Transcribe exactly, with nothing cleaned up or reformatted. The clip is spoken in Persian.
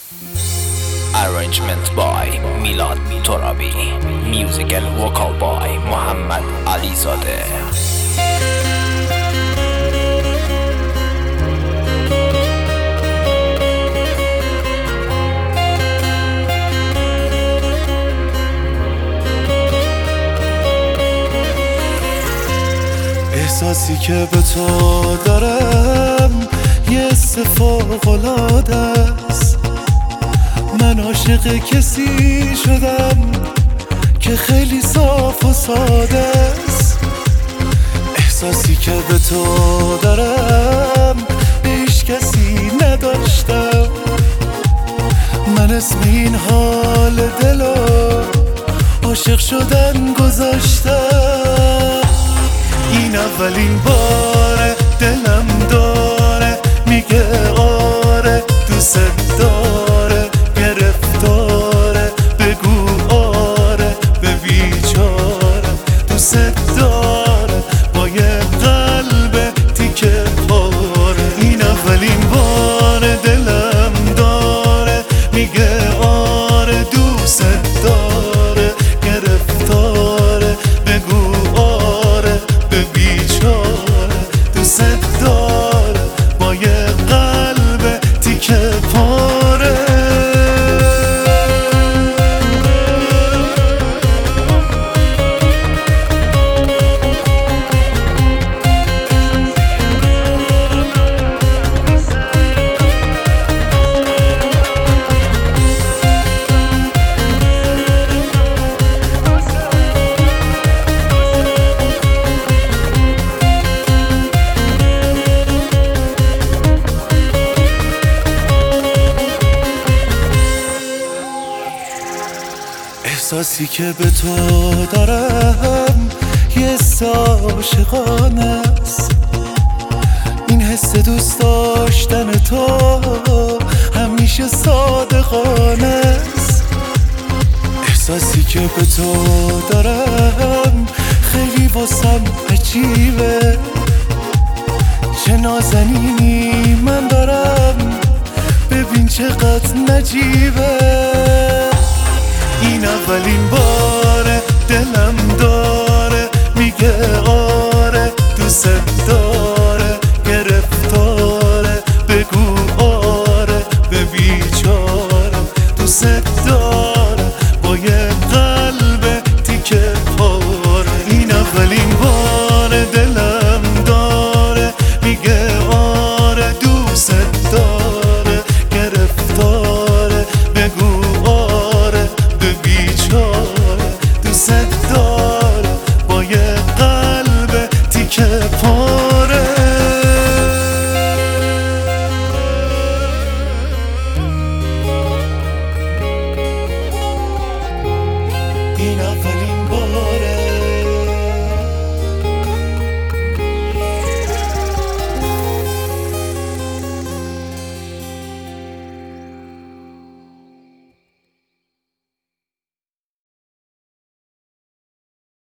Arrangement by Milad Torabi. Music and vocal by Muhammad Alizadeh. احساسی که به تو دارم یه حس فوق‌العاده است. من عاشق کسی شدم که خیلی صاف و ساده است. احساسی که به تو دارم هیچ کسی نداشتم. من اسم این حال دلو عاشق شدن گذاشتم. این اولین باره دلم داره میگه آره دوست داره، گرفتاره بگو آره به بیچاره. دوست داره با یه قلب تیکه پاره. این اولین باره دلم داره میگه آره دوست داره، گرفتاره بگو آره به بیچاره. دوست داره با یه قلب تیکه پاره. احساسی که به تو دارم یه حس عاشقانه است. این حس دوست داشتن تو همیشه صادقانه است. احساسی که به تو دارم خیلی واسم عجیبه. چه نازنینی من دارم ببین چقدر نجیبه. این اولین باره دلم داره میگه آره دوست داره، گرفتاره بگو آره به بیچاره. دوست داره با یه قلب تیکه پاره. این اولین باره دلم داره میگه آره دوست داره، گرفتاره بگو آره بیچاره. دوست داره با یه قلب تیکه پاره. این